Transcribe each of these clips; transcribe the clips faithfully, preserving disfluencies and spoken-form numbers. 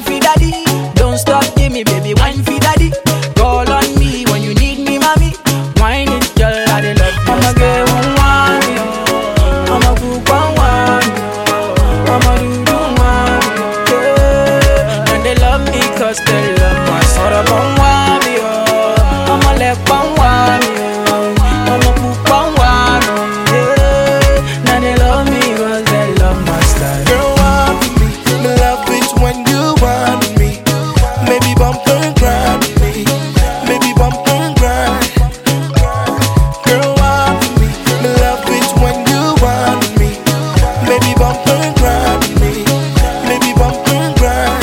for daddy. Don't stop, give me baby, wine for daddy. Call on me when you need me, mommy. Wine it, girl, I dey love you. I'ma get one one, yo. I'ma cook one one, yo. I'ma do do one, yeah. And they love me 'cause they love my sort of one one, yo. I'ma let one one, yo. I'ma cook one one, yeah. And they love me 'cause they love my style. Girl, want me, me love it when you want me. Maybe bump and grind me, maybe bump and grind. Girl, want me, me love it when you want me. Maybe bump and grind me, maybe bump and grind.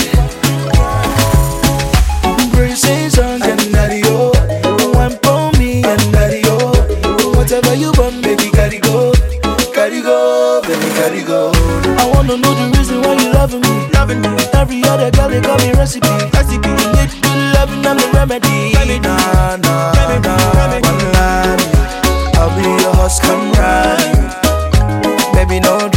Braces on and daddy oh, one for me and daddy oh. Whatever you want, baby, carry go, carry go, baby, carry go. I wanna know the reason why you loving me, loving me. Every other girl they call me recipe, recipe. You need good loving, I'm the remedy. Nah, nah, nah, one line, I'll be your horse, come ride. Baby, no